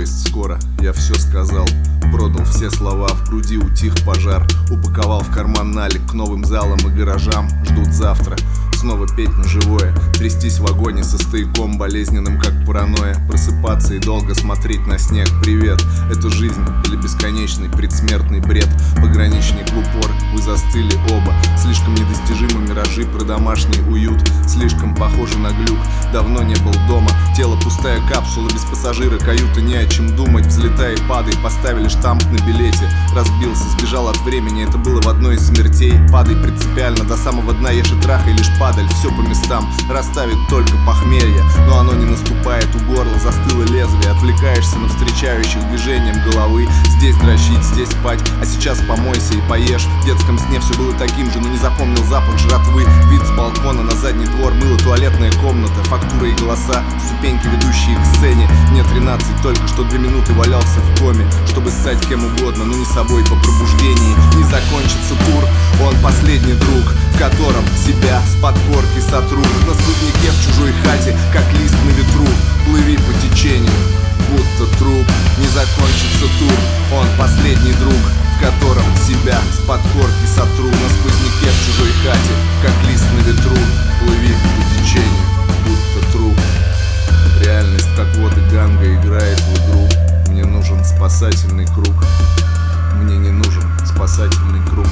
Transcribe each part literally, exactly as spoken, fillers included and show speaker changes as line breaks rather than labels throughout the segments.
Поезд скоро, я все сказал. Продал все слова, в груди утих пожар. Упаковал в карман налик к новым залам и гаражам. Ждут завтра снова петь на живое, трястись в вагоне со стояком болезненным, как паранойя. Просыпаться и долго смотреть на снег. Привет, это жизнь или бесконечный предсмертный бред? Пограничник в упор, вы застыли оба. Слишком недостижимы миражи про домашний уют. Слишком похожи на глюк, давно не был дома. Тело пустая капсула, без пассажира, каюта, не о чем думать. Взлетай и падай, поставили штамп на билете. Разбился, сбежал от времени, это было в одной из смертей. Падай принципиально до самого дна, ешь и трахай лишь падаль. Все по местам, расставит только похмелье. Но оно не наступает, у горла застыло лезвие. Отвлекаешься на встречающих движением головы. Здесь дрочить, здесь спать, а сейчас помойся и поешь. В детском сне все было таким же, но не запомнил запах жратвы. Вид с балкона на задний двор, мыло, туалетная комната, фактура и голоса, ступеньки, ведущие к сцене. Мне тринадцать, только что две минуты валялся в коме, чтобы стать кем угодно, но не собой по пробуждении. Не закончится тур, он последний друг, в котором себя с подкорки сотру. На сквозняке в чужой хате, как лист на ветру. Плыви по течению, будто труп. Не закончится тур, он последний друг, в котором себя с подкорки сотру. На сквозняке в чужой хате, как лист на ветру. Плыви по течению, будто труп. Реальность, как вот и Ганга, играет в игру. Мне нужен спасательный круг. Мне не нужен спасательный круг.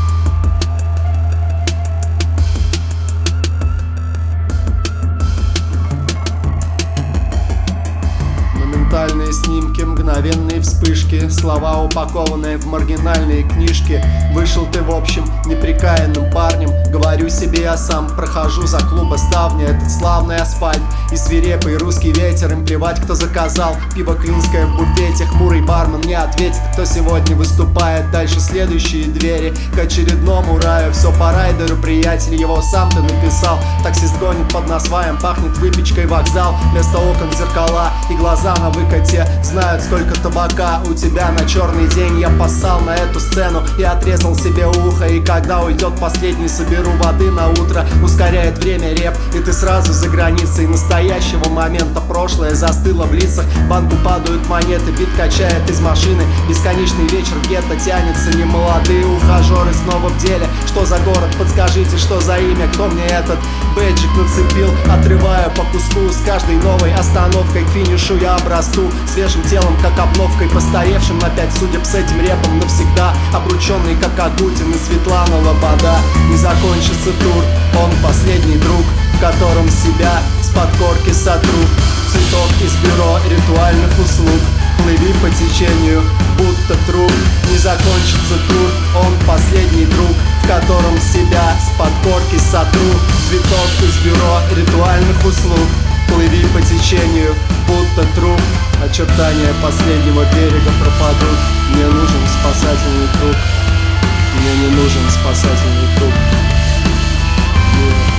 Моментальные снимки, мгновенные вспышки, слова, упакованные в маргинальные книжки. Вышел ты в общем неприкаянным парнем. Говорю себе я сам, прохожу за клуба ставни. Этот славный асфальт и свирепый русский ветер. Им плевать, кто заказал пиво клинское в буфете. Хмурый бармен не ответит, кто сегодня выступает. Дальше следующие двери к очередному раю. Все по райдеру, приятель, его сам ты написал. Таксист гонит под насваем, пахнет выпечкой вокзал. Вместо окон зеркала и глаза на выкате. Знают, сколько табака у тебя на черный день. Я поссал на эту сцену и отрезал себе ухо. И когда уйдет последний, соберу воды на утро. Ускоряет время реп, и ты сразу за границей настоящего момента. Прошлое застыло в лицах, в банку падают монеты. Бит качает из машины, бесконечный вечер в гетто тянется. Немолодые ухажеры снова в деле. Что за город, подскажите, что за имя, кто мне этот бэджик нацепил? Отрываю по куску, с каждой новой остановкой к финишу я обрасту свежим телом, как обновкой, постаревшим опять, судя с этим репом навсегда. Обрученный, как Агутин и Светлана Лобода. Не закончится тур, он последний друг, в котором себя с подкорки сотру. Цветок из бюро ритуальных услуг. Плыви по течению, будто труп. Не закончится тур, он последний друг, в котором себя с подкорки сотру. Цветок из бюро ритуальных услуг. Плыви по течению, будто труп. Очертания последнего берега пропадут. Мне нужен спасательный круг. Мне не нужен спасательный круг. Мира.